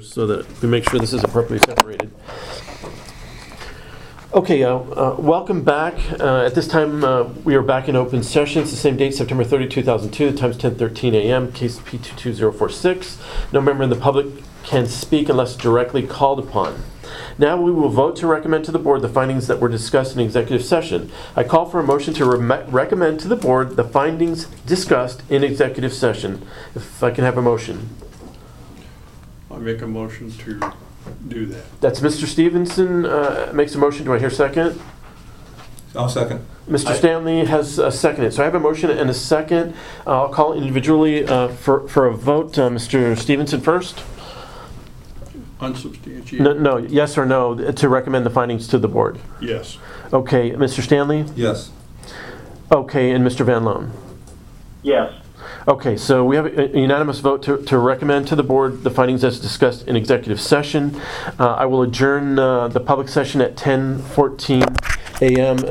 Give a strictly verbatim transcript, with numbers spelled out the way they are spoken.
so that we make sure this is appropriately separated. Okay, uh, uh, welcome back. Uh, at this time, uh, we are back in open session. It's the same date, September thirtieth, two thousand two. The time's ten thirteen a.m., case P two two zero four six. No member in the public can speak unless directly called upon. Now we will vote to recommend to the board the findings that were discussed in executive session. I call for a motion to re- recommend to the board the findings discussed in executive session. If I can have a motion. I make a motion to do that. That's Mister Stevenson uh, makes a motion. Do I hear a second? I'll second. Mister I- Stanley has a seconded. So I have a motion and a second. Uh, I'll call individually uh, for, for a vote. Uh, Mister Stevenson first. Unsubstantiated? No, no, yes or no to recommend the findings to the board. Yes. Okay, Mister Stanley? Yes. Okay, and Mister Van Loan? Yes. Okay, so we have a unanimous vote to, to recommend to the board the findings as discussed in executive session. Uh, I will adjourn uh, the public session at ten fourteen a.m.